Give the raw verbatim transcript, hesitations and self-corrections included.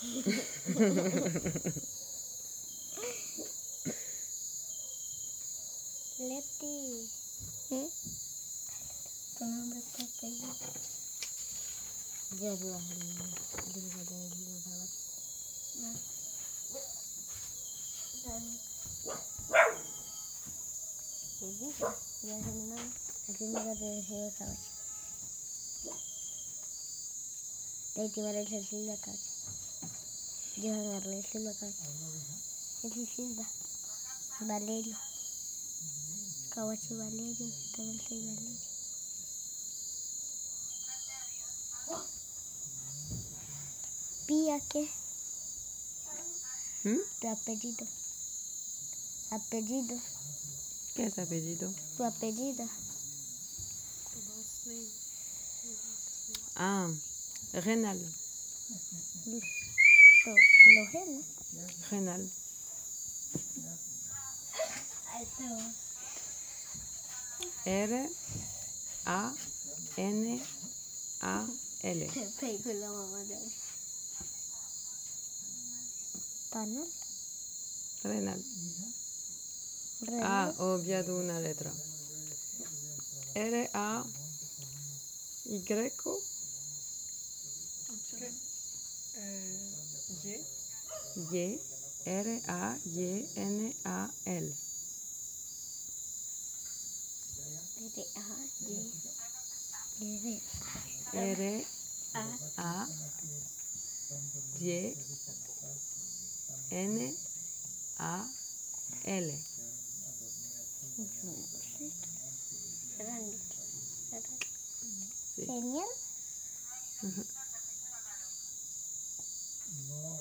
Leti. ¿Eh? Tu nombre es Pepe. Ya lo has dicho. Ya se me da. Aquí me da de decir cabeza. Leti va a decir la cabeza. Yo voy a decir la cabeza. Es Silva. Valerio. Kawachi Valerio. También soy Valerio. Pía, ¿qué? ¿Mm? Tu apellido. Apellido. ¿Qué es apellido? Tu apellido. Ah, Renal. Lo, lo geno. Renal. R A N A L. Pego la mamá de él. Panel. Renal. Renal. Ah, he obviado una letra. R A Y. Y. R A Y N A L. R A Y. R R A A Y N A L. Genial. Ujú.